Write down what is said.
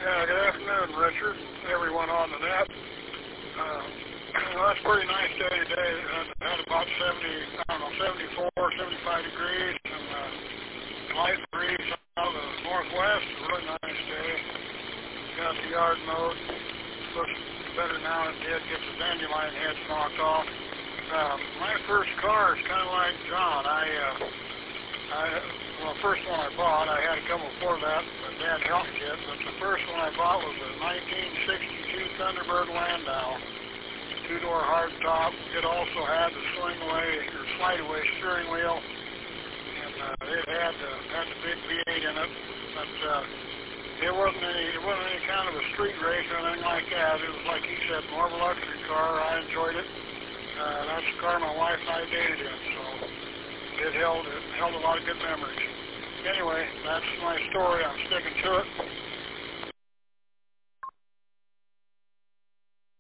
Good afternoon, Richard, everyone on the net. Well, it's a pretty nice day today. It had about 74, 75 degrees, and light breeze out of the northwest. A really nice day. Got the yard mowed. Looks better now than it did. Get the dandelion heads knocked off. My first car is kind of like John. Well, the first one I bought, I had a couple before that, but Dad helped me get. But the first one I bought was a 1962 Thunderbird Landau, two-door hardtop. It also had the slide-away steering wheel, and it had the big V8 in it. But it wasn't any kind of a street race or anything like that. It was like he said, more of a luxury car. I enjoyed it. That's the car my wife and I dated in, so it held a lot of good memories. Anyway, that's my story. I'm sticking to it.